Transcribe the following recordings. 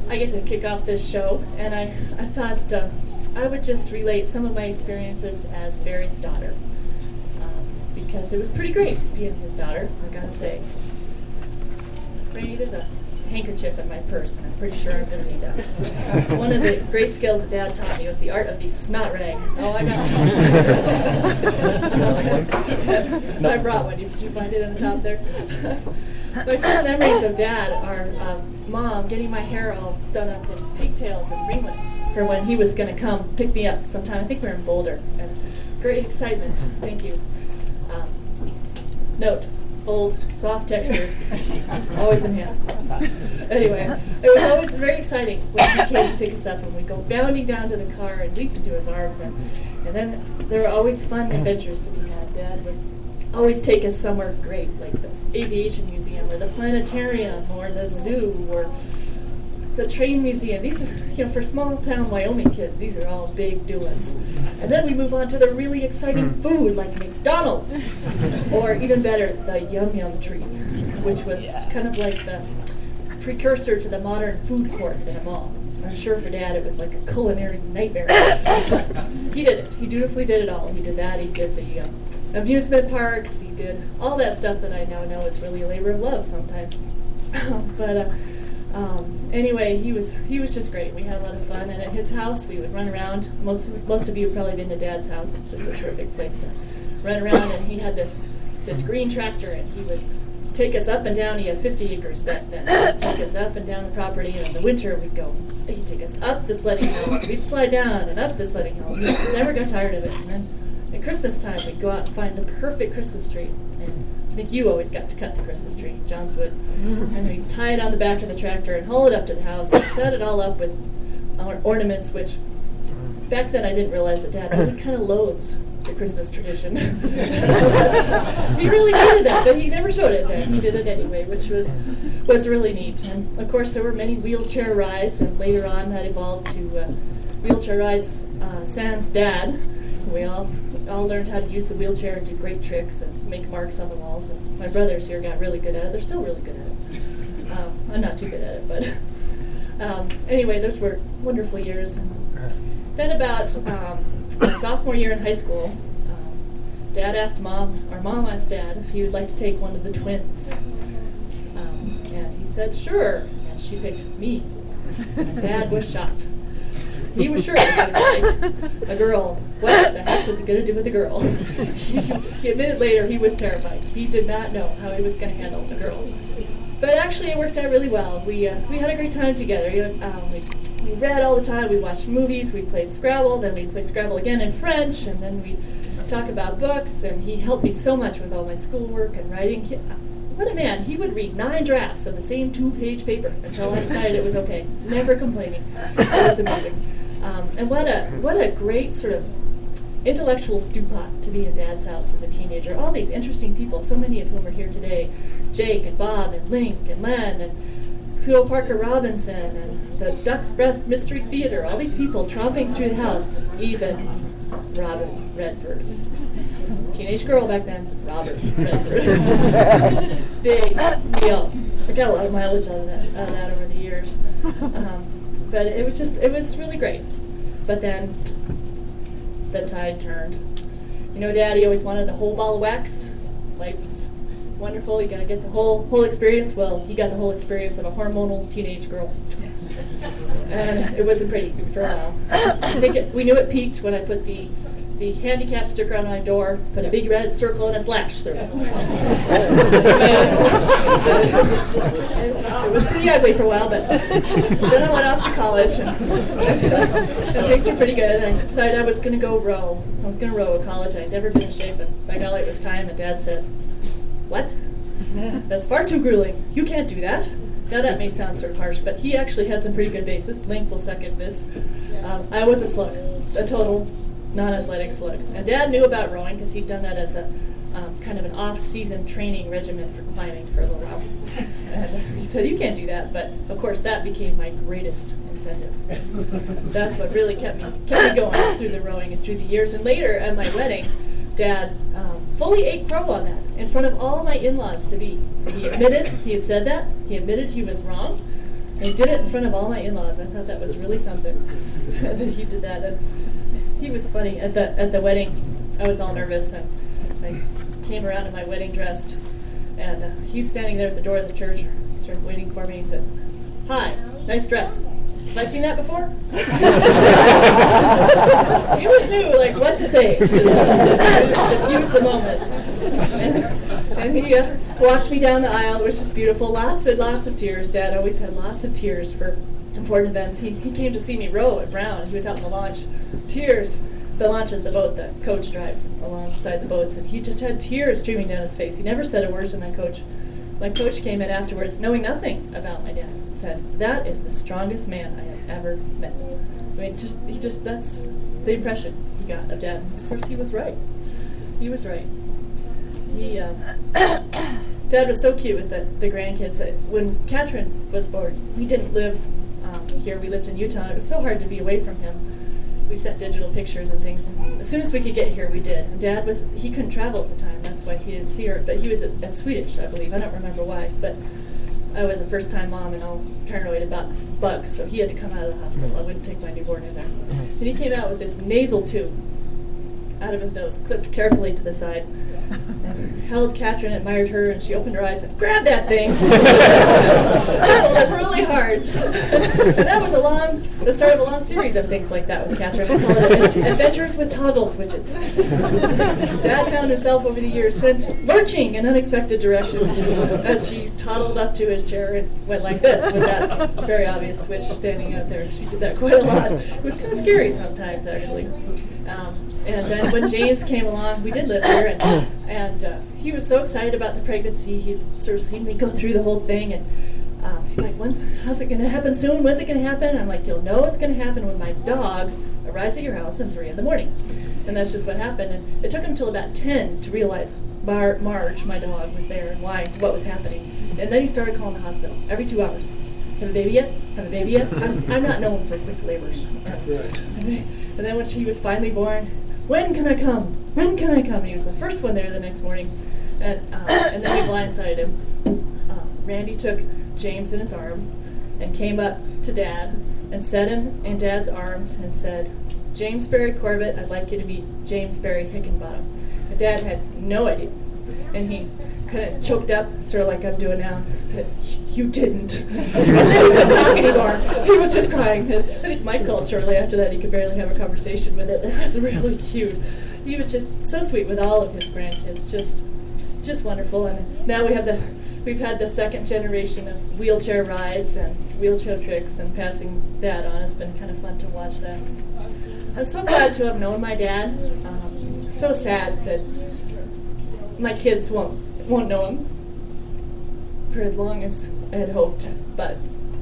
I get to kick off this show, and I thought I would just relate some of my experiences as Barry's daughter, because it was pretty great being his daughter, I gotta say. Rainey, there's a handkerchief in my purse, and I'm pretty sure I'm going to need that. One of the great skills that Dad taught me was the art of the snot rag. Oh, I got it. I brought one. Did you find it on the top there? My first memories of Dad are Mom getting my hair all done up in pigtails and ringlets for when he was going to come pick me up sometime. I think we were in Boulder. And great excitement. Thank you. Note. Old, soft texture, always in hand. Anyway, it was always very exciting when he came to pick us up, and we'd go bounding down to the car and leap into his arms, and then there were always fun adventures to be had. Dad would always take us somewhere great, like the Aviation Museum, or the Planetarium, or the zoo, or the Train Museum. These are, for small-town Wyoming kids, these are all big doings. And then we move on to the really exciting food, like McDonald's, or even better, the Yum Yum Tree, which was kind of like the precursor to the modern food court in a mall. I'm sure for Dad it was like a culinary nightmare. But he did it. He dutifully did it all. He did that. He did the amusement parks. He did all that stuff that I now know is really a labor of love sometimes. Anyway, he was just great. We had a lot of fun, and at his house we would run around. Most of you have probably been to Dad's house. It's just a terrific place to run around, and he had this green tractor, and he would take us up and down. He had 50 acres back then. He'd take us up and down the property, and in the winter we'd go. He'd take us up the sledding hill. We'd slide down and up the sledding hill. We never got tired of it. And then at Christmas time we'd go out and find the perfect Christmas tree. And I think you always got to cut the Christmas tree, John's wood. And we'd tie it on the back of the tractor and haul it up to the house and set it all up with ornaments, which back then I didn't realize that Dad really kind of loathes the Christmas tradition. He really hated that, but he never showed it then. He did it anyway, which was really neat. And of course there were many wheelchair rides, and later on that evolved to wheelchair rides sans Dad. We all learned how to use the wheelchair and do great tricks and make marks on the walls. And my brothers here got really good at it. They're still really good at it. I'm not too good at it, but anyway, those were wonderful years. And then about my sophomore year in high school, Mom asked Dad if he would like to take one of the twins. And he said, sure. And she picked me. And Dad was shocked. He was sure it was going to be a girl. What the heck was he going to do with a girl? He admitted later he was terrified. He did not know how he was going to handle a girl. But actually it worked out really well. We had a great time together. We read all the time. We watched movies. We played Scrabble. Then we played Scrabble again in French. And then we talked about books. And he helped me so much with all my schoolwork and writing. What a man. He would read 9 drafts of the same 2-page paper until I decided it was okay. Never complaining. It was amazing. And what a great sort of intellectual stew pot to be in Dad's house as a teenager. All these interesting people, so many of whom are here today. Jake and Bob and Link and Len and Cleo Parker Robinson and the Duck's Breath Mystery Theater. All these people tromping through the house. Even Robin Redford. Teenage girl back then. Robert Redford. Big deal. I got a lot of mileage out of that over the years. But it was really great. But then the tide turned. Daddy always wanted the whole ball of wax. Life was wonderful. You got to get the whole experience. Well, he got the whole experience of a hormonal teenage girl. And it wasn't pretty for a while. I think we knew it peaked when I put the handicap sticker on my door, put a big red circle and a slash through it. It was pretty ugly for a while, but then I went off to college, and things were pretty good. I decided I was going to go row. I was going to row at college. I'd never been in shape, and by golly, it was time. And Dad said, "What? That's far too grueling. You can't do that." Now that may sound sort of harsh, but he actually had some pretty good basis. Link will second this. I was a slug, a total non-athletic slug. And Dad knew about rowing because he'd done that as a kind of an off-season training regimen for climbing for a little while. And he said, "You can't do that." But of course, that became my greatest incentive. That's what really kept me going through the rowing and through the years. And later at my wedding, Dad fully ate crow on that in front of all my in-laws to be. He admitted he had said that. He admitted he was wrong. He did it in front of all my in-laws. I thought that was really something that he did that. And he was funny at the wedding. I was all nervous, and I came around in my wedding dress, and he's standing there at the door of the church. He started waiting for me. He says, "Hi, nice dress. Have I seen that before?" He always knew what to say to use the moment. And he walked me down the aisle. It was just beautiful. Lots and lots of tears. Dad always had lots of tears for important events. He came to see me row at Brown. He was out in the launch. Tears. The launch is the boat that Coach drives alongside the boats, and he just had tears streaming down his face. He never said a word to my coach. My coach came in afterwards, knowing nothing about my dad, and said, "That is the strongest man I have ever met." I mean, that's the impression he got of Dad. And of course, he was right. He was right. Dad was so cute with the grandkids. When Katrin was born, we didn't live here. We lived in Utah. It was so hard to be away from him. We sent digital pictures and things. And as soon as we could get here, we did. And Dad he couldn't travel at the time. That's why he didn't see her. But he was at Swedish, I believe. I don't remember why. But I was a first-time mom and all paranoid about bugs, so he had to come out of the hospital. I wouldn't take my newborn in there. And he came out with this nasal tube out of his nose, clipped carefully to the side, and held Katrin, admired her, and she opened her eyes and grabbed that thing. That was really hard. And that was the start of a long series of things like that with Katrin. I call it Adventures with Toggle Switches. Dad found himself over the years sent lurching in unexpected directions as she toddled up to his chair and went like this with that very obvious switch standing out there. She did that quite a lot. It was kind of scary sometimes, actually. And then when James came along, we did live here, and he was so excited about the pregnancy. He'd sort of seen me go through the whole thing, and he's like, how's it going to happen soon? When's it going to happen? And I'm like, you'll know it's going to happen when my dog arrives at your house at 3 in the morning. And that's just what happened. And it took him until about 10 to realize Marge, my dog, was there and what was happening. And then he started calling the hospital every 2 hours. Have a baby yet? Have a baby yet? I'm not known for quick labors. And then when she was finally born, when can I come? When can I come? And he was the first one there the next morning. And then we blindsided him. Randy took James in his arm and came up to Dad and set him in Dad's arms and said, "James Barry Corbett, I'd like you to meet James Barry Hickenbottom." And Dad had no idea. And he kind of choked up, sort of like I'm doing now, said, "You didn't." And then he couldn't talk anymore. He was just crying. And I think Mike called shortly after that. He could barely have a conversation with it. It was really cute. He was just so sweet with all of his grandkids. Just wonderful. And now we've had the second generation of wheelchair rides and wheelchair tricks and passing that on. It's been kind of fun to watch that. I'm so glad to have known my dad. So sad that my kids won't know him for as long as I had hoped, but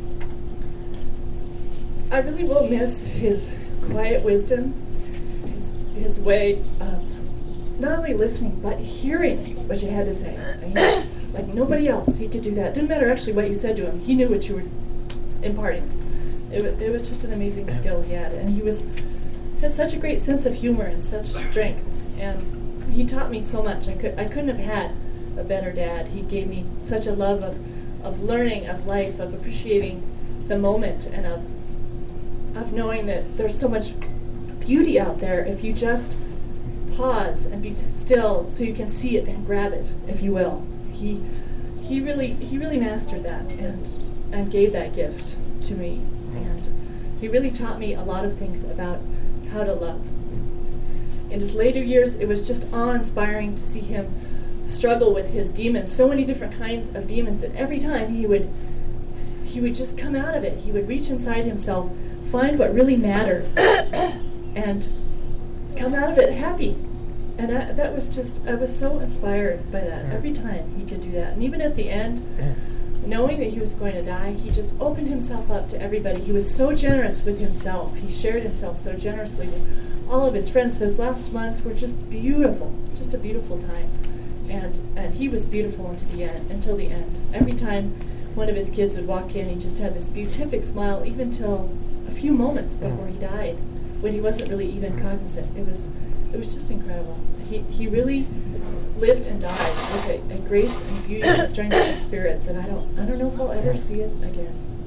I really will miss his quiet wisdom, his way of not only listening but hearing what you had to say. Like nobody else, he could do that. It didn't matter actually what you said to him. He knew what you were imparting. It was just an amazing skill he had, and he had such a great sense of humor and such strength, and he taught me so much. I couldn't have had a better dad. He gave me such a love of learning, of life, of appreciating the moment, and of knowing that there's so much beauty out there if you just pause and be still so you can see it and grab it, if you will. He really mastered that and gave that gift to me. And he really taught me a lot of things about how to love. In his later years, it was just awe-inspiring to see him struggle with his demons, so many different kinds of demons, and every time he would just come out of it. He would reach inside himself, find what really mattered, and come out of it happy. And I was so inspired by that. Every time he could do that. And even at the end, knowing that he was going to die, he just opened himself up to everybody. He was so generous with himself. He shared himself so generously with all of his friends. Those last months were just beautiful, just a beautiful time. And he was beautiful until the end. Every time one of his kids would walk in, he just had this beatific smile, even till a few moments before he died, when he wasn't really even cognizant. It was just incredible. He really lived and died with a grace and beauty and strength of spirit that I don't know if I'll ever see it again.